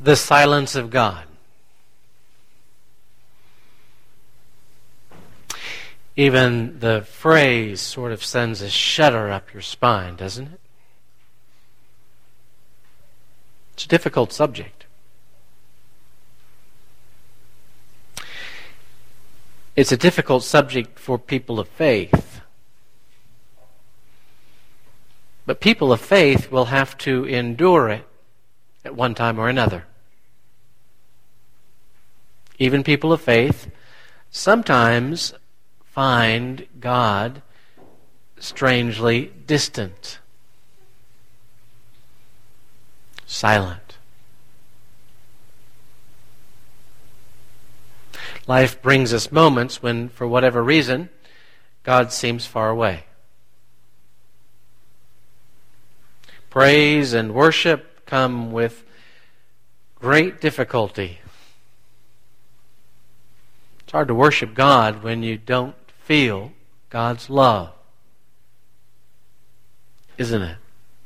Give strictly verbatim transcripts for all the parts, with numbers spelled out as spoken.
The silence of God. Even the phrase sort of sends a shudder up your spine, doesn't it? It's a difficult subject. It's a difficult subject for people of faith. But people of faith will have to endure it at one time or another. Even people of faith sometimes find God strangely distant, silent. Life brings us moments when, for whatever reason, God seems far away. Praise and worship come with great difficulty. It's hard to worship God when you don't feel God's love, isn't it?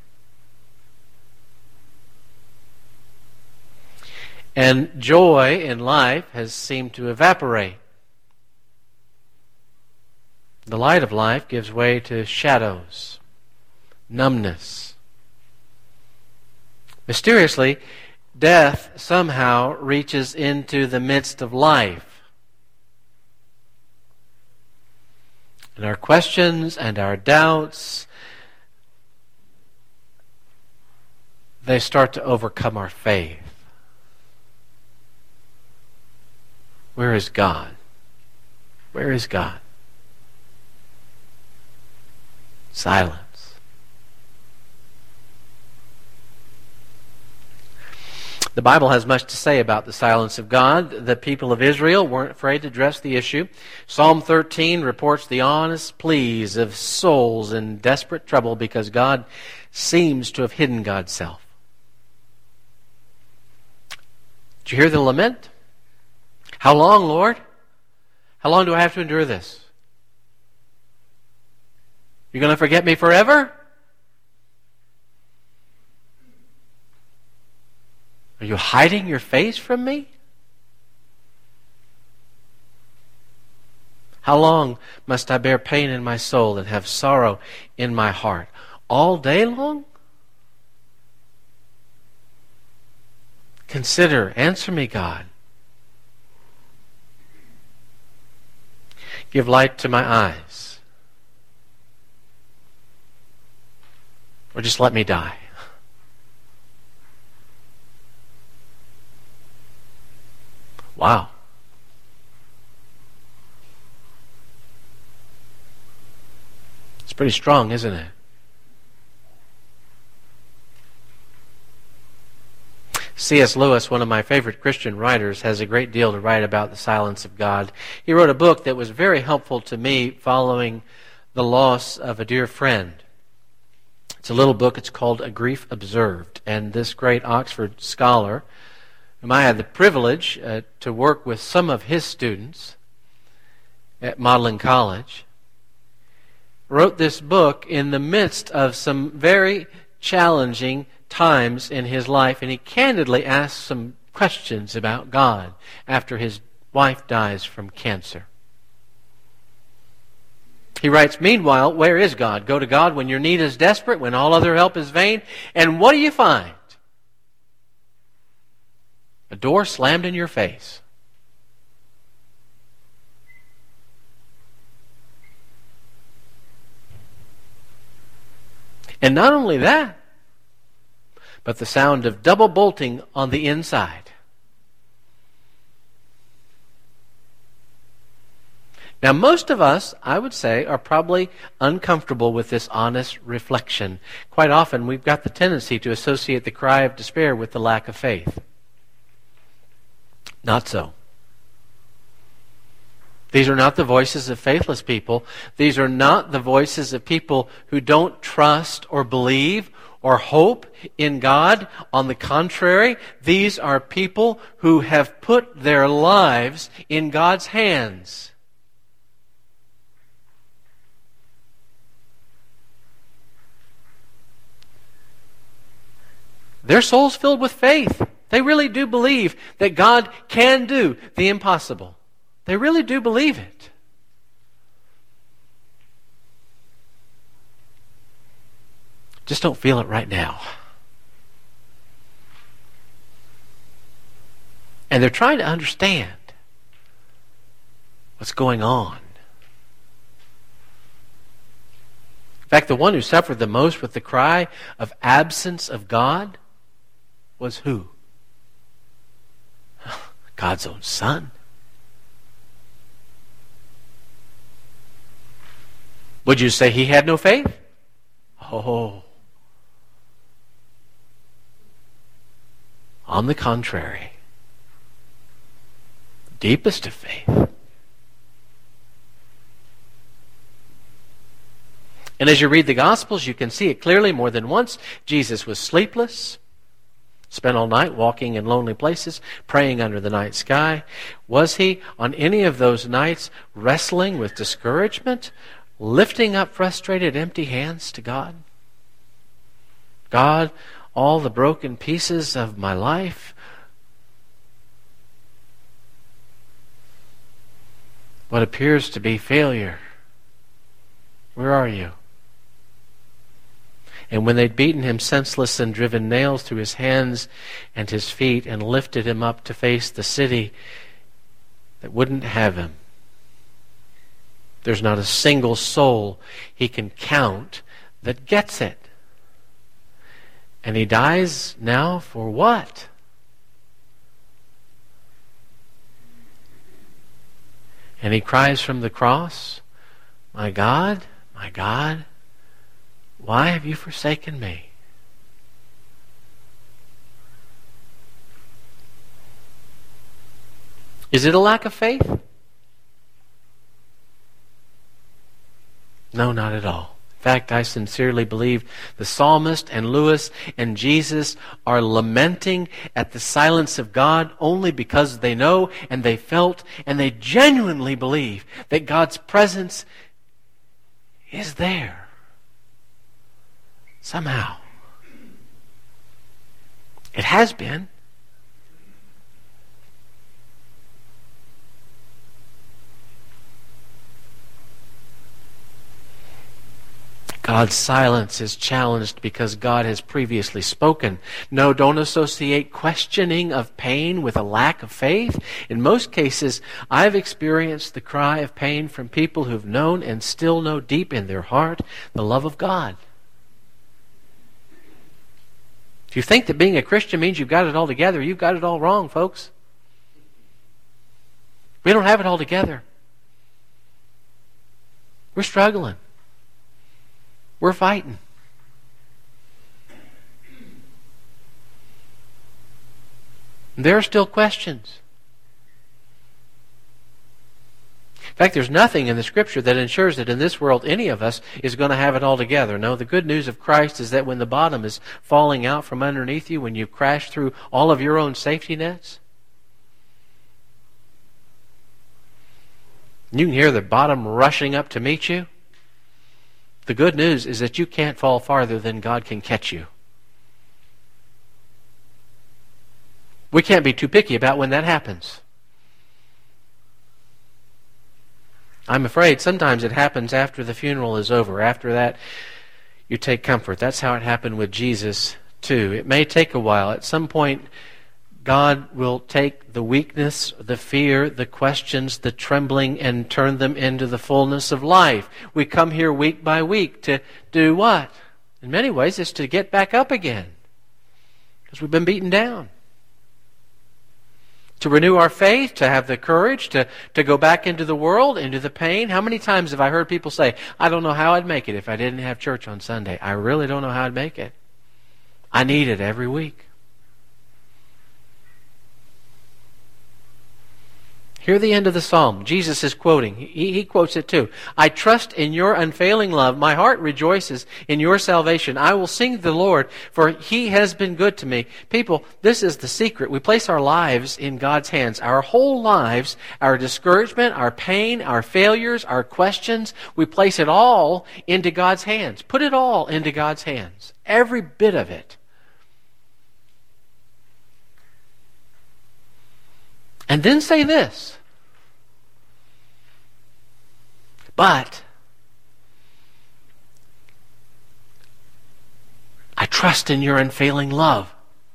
And joy in life has seemed to evaporate. The light of life gives way to shadows, numbness. Mysteriously, death somehow reaches into the midst of life. And our questions and our doubts, they start to overcome our faith. Where is God? Where is God? Silence. The Bible has much to say about the silence of God. The people of Israel weren't afraid to address the issue. Psalm thirteen reports the honest pleas of souls in desperate trouble because God seems to have hidden God's self. Did you hear the lament? How long, Lord? How long do I have to endure this? You're going to forget me forever? Are you hiding your face from me? How long must I bear pain in my soul and have sorrow in my heart? All day long? Consider, answer me, God. Give light to my eyes. Or just let me die. Wow. It's pretty strong, isn't it? C S Lewis, one of my favorite Christian writers, has a great deal to write about the silence of God. He wrote a book that was very helpful to me following the loss of a dear friend. It's a little book. It's called A Grief Observed. And this great Oxford scholar, whom I had the privilege uh, to work with some of his students at Magdalen College, wrote this book in the midst of some very challenging times in his life, and he candidly asked some questions about God after his wife dies from cancer. He writes, meanwhile, where is God? Go to God when your need is desperate, when all other help is vain. And what do you find? A door slammed in your face. And not only that, but the sound of double bolting on the inside. Now, most of us, I would say, are probably uncomfortable with this honest reflection. Quite often, we've got the tendency to associate the cry of despair with the lack of faith. Not so. These are not the voices of faithless people. These are not the voices of people who don't trust or believe or hope in God. On the contrary, these are people who have put their lives in God's hands. Their soul's filled with faith. They really do believe that God can do the impossible. They really do believe it. Just don't feel it right now. And they're trying to understand what's going on. In fact, the one who suffered the most with the cry of absence of God was who? God's own Son. Would you say he had no faith? Oh. On the contrary, deepest of faith. And as you read the Gospels, you can see it clearly more than once. Jesus was sleepless, spent all night walking in lonely places, praying under the night sky. Was he, on any of those nights, wrestling with discouragement, lifting up frustrated, empty hands to God? God, all the broken pieces of my life, what appears to be failure, where are you? And when they'd beaten him senseless and driven nails through his hands and his feet and lifted him up to face the city that wouldn't have him, there's not a single soul he can count that gets it. And he dies now for what? And he cries from the cross, "My God, my God, why have you forsaken me?" Is it a lack of faith? No, not at all. In fact, I sincerely believe the psalmist and Lewis and Jesus are lamenting at the silence of God only because they know and they felt and they genuinely believe that God's presence is there. Somehow. It has been. God's silence is challenged because God has previously spoken. No, don't associate questioning of pain with a lack of faith. In most cases, I've experienced the cry of pain from people who've known and still know deep in their heart the love of God. If you think that being a Christian means you've got it all together, you've got it all wrong, folks. We don't have it all together. We're struggling. We're fighting. And there are still questions. In fact, there's nothing in the Scripture that ensures that in this world any of us is going to have it all together. No, the good news of Christ is that when the bottom is falling out from underneath you, when you crash through all of your own safety nets, you can hear the bottom rushing up to meet you. The good news is that you can't fall farther than God can catch you. We can't be too picky about when that happens. I'm afraid sometimes it happens after the funeral is over. After that, you take comfort. That's how it happened with Jesus, too. It may take a while. At some point, God will take the weakness, the fear, the questions, the trembling, and turn them into the fullness of life. We come here week by week to do what? In many ways, it's to get back up again. Because we've been beaten down. To renew our faith, to have the courage, to, to go back into the world, into the pain. How many times have I heard people say, I don't know how I'd make it if I didn't have church on Sunday. I really don't know how I'd make it. I need it every week. Hear the end of the psalm. Jesus is quoting. He, he quotes it too. I trust in your unfailing love. My heart rejoices in your salvation. I will sing to the Lord, for he has been good to me. People, this is the secret. We place our lives in God's hands. Our whole lives, our discouragement, our pain, our failures, our questions, we place it all into God's hands. Put it all into God's hands. Every bit of it. And then say this, but I trust in your unfailing love.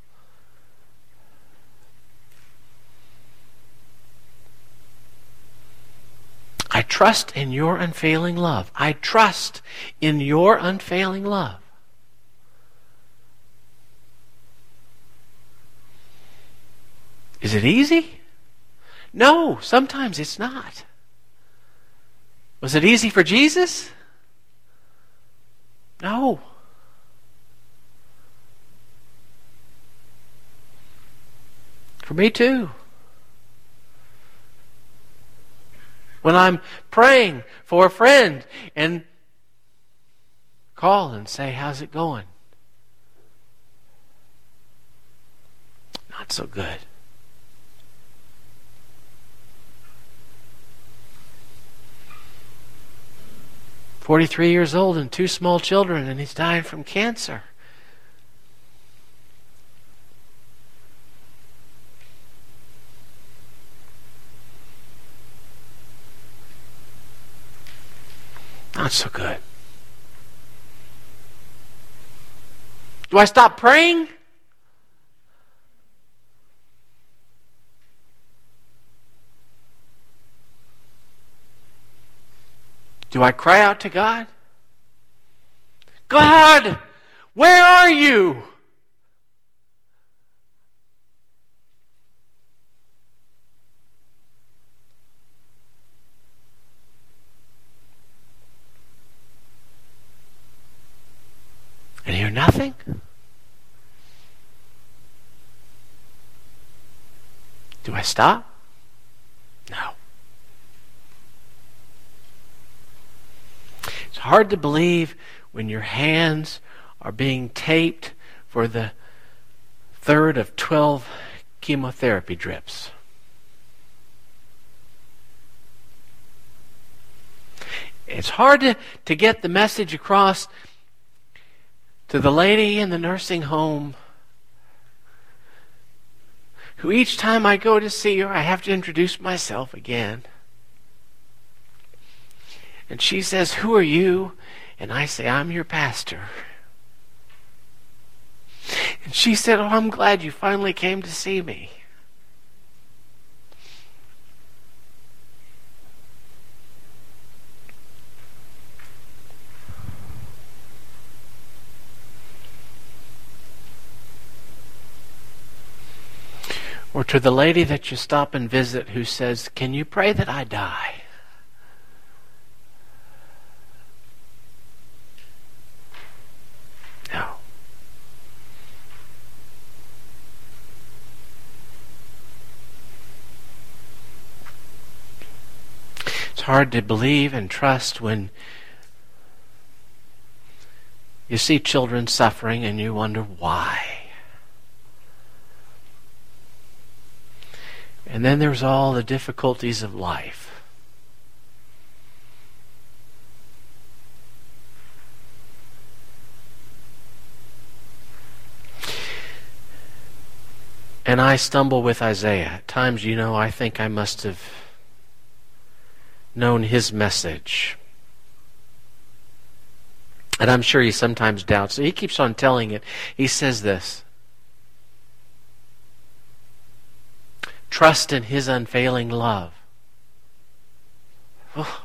I trust in your unfailing love. I trust in your unfailing love. Is it easy? No, sometimes it's not. Was it easy for Jesus? No. For me too. When I'm praying for a friend and call and say, how's it going? Not so good. forty-three years old and two small children, and he's dying from cancer. Not so good. Do I stop praying? Do I cry out to God? God, where are you? And hear nothing? Do I stop? No. It's hard to believe when your hands are being taped for the third of twelve chemotherapy drips. It's hard to, to get the message across to the lady in the nursing home who each time I go to see her, I have to introduce myself again. And she says, who are you? And I say, I'm your pastor. And she said, oh, I'm glad you finally came to see me. Or to the lady that you stop and visit who says, can you pray that I die? No. It's hard to believe and trust when you see children suffering and you wonder why. And then there's all the difficulties of life. And I stumble with Isaiah. At times, you know, I think I must have known his message. And I'm sure he sometimes doubts. So he keeps on telling it. He says this. Trust in his unfailing love. Oh.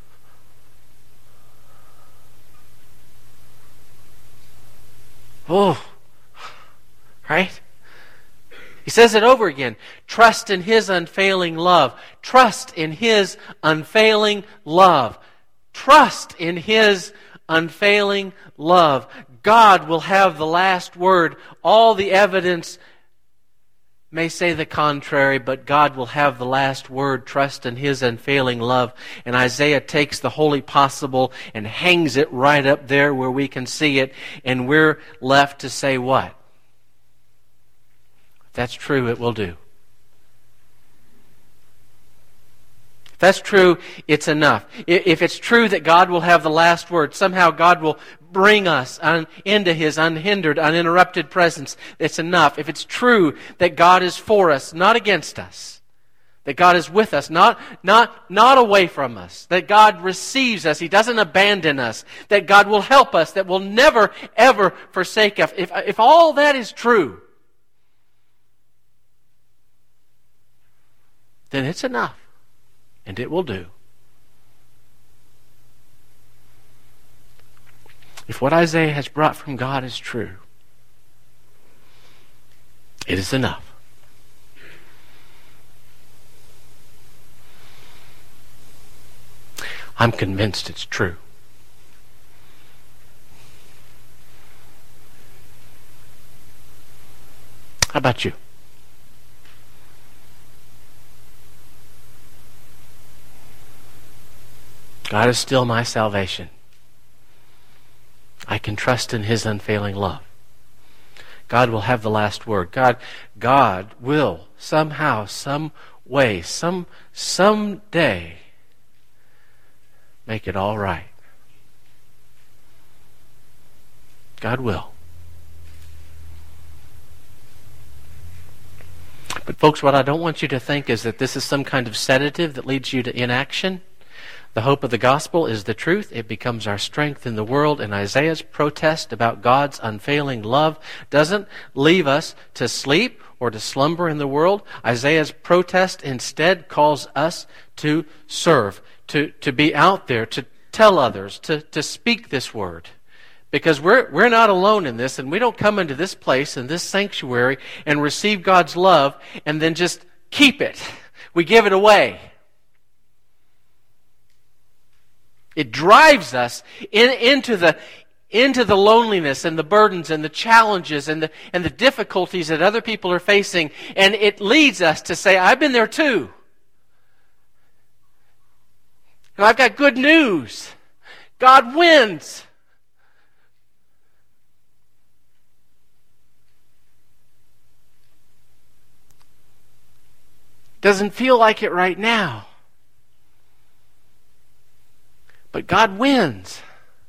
Oh. Right? He says it over again. Trust in his unfailing love. Trust in his unfailing love. Trust in his unfailing love. God will have the last word. All the evidence may say the contrary, but God will have the last word. Trust in his unfailing love. And Isaiah takes the wholly possible and hangs it right up there where we can see it, and we're left to say what? If that's true, it will do. If that's true, it's enough. If it's true that God will have the last word, somehow God will bring us un, into his unhindered, uninterrupted presence, it's enough. If it's true that God is for us, not against us, That God is with us, not, not, not away from us. That God receives us. He doesn't abandon us. That God will help us. That will never, ever forsake us. If, if all that is true, then it's enough. And it will do. If what Isaiah has brought from God is true, it is enough. I'm convinced it's true. How about you? God is still my salvation. I can trust in His unfailing love. God will have the last word. God, God will somehow, some way, some someday make it all right. God will. But folks, what I don't want you to think is that this is some kind of sedative that leads you to inaction. The hope of the gospel is the truth. It becomes our strength in the world. And Isaiah's protest about God's unfailing love doesn't leave us to sleep or to slumber in the world. Isaiah's protest instead calls us to serve, to, to be out there, to tell others, to, to speak this word. Because we're, we're not alone in this, and we don't come into this place, in this sanctuary, and receive God's love and then just keep it. We give it away. It drives us in, into the into the loneliness and the burdens and the challenges and the and the difficulties that other people are facing, and it leads us to say, "I've been there too, and I've got good news. God wins." Doesn't feel like it right now. But God wins.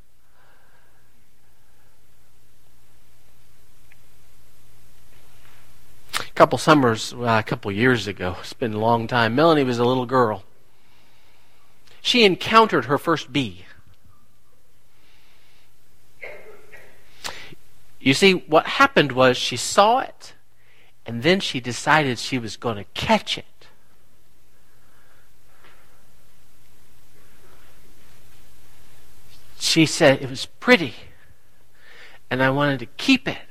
A couple summers, well, a couple years ago, it's been a long time, Melanie was a little girl. She encountered her first bee. You see, what happened was she saw it, and then she decided she was going to catch it. She said it was pretty, and I wanted to keep it.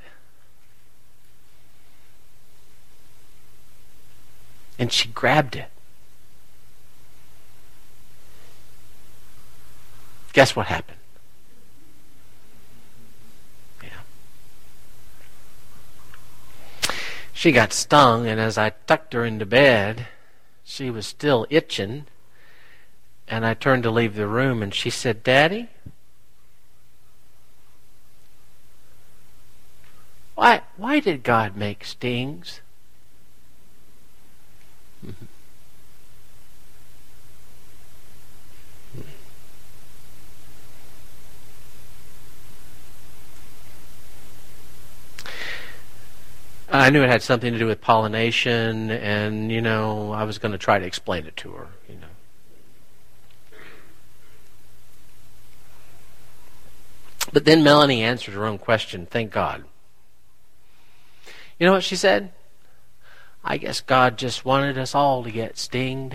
And she grabbed it. Guess what happened? Yeah. She got stung, and as I tucked her into bed, she was still itching, and I turned to leave the room, and she said, "Daddy, Why, why did God make stings?" Mm-hmm. I knew it had something to do with pollination, and, you know, I was going to try to explain it to her, you know. But then Melanie answered her own question, thank God. You know what she said? "I guess God just wanted us all to get stinged."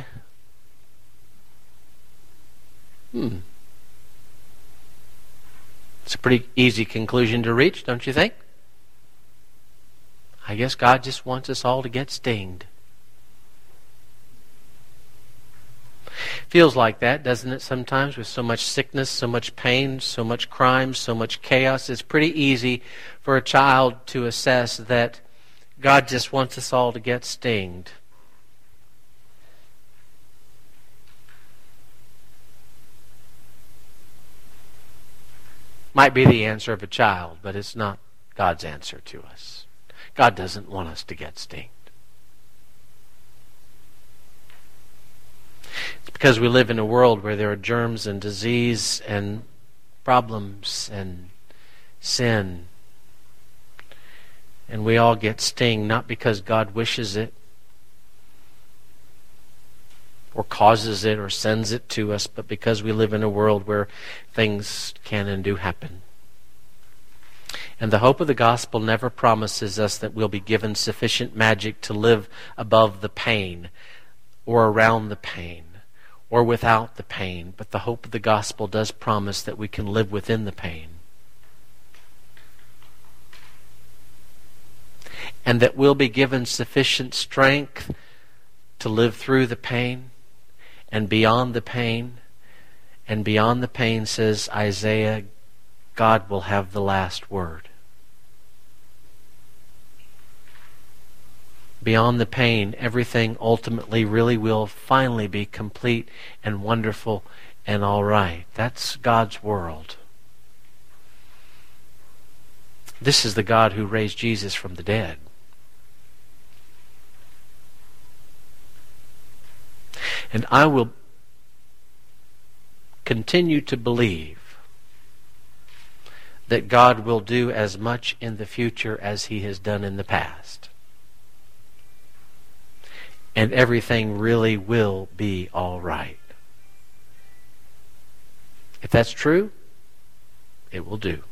Hmm. It's a pretty easy conclusion to reach, don't you think? I guess God just wants us all to get stinged. Feels like that, doesn't it, sometimes, with so much sickness, so much pain, so much crime, so much chaos. It's pretty easy for a child to assess that God just wants us all to get stinged. Might be the answer of a child, but it's not God's answer to us. God doesn't want us to get stinged. It's because we live in a world where there are germs and disease and problems and sin. And we all get sting, not because God wishes it, or causes it or sends it to us, but because we live in a world where things can and do happen. And the hope of the gospel never promises us that we'll be given sufficient magic to live above the pain or around the pain or without the pain. But the hope of the gospel does promise that we can live within the pain. And that we'll be given sufficient strength to live through the pain and beyond the pain. And beyond the pain, says Isaiah, God will have the last word. Beyond the pain, everything ultimately really will finally be complete and wonderful and all right. That's God's world. This is the God who raised Jesus from the dead. And I will continue to believe that God will do as much in the future as He has done in the past. And everything really will be all right. If that's true, it will do.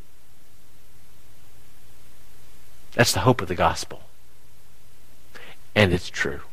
That's the hope of the gospel. And it's true.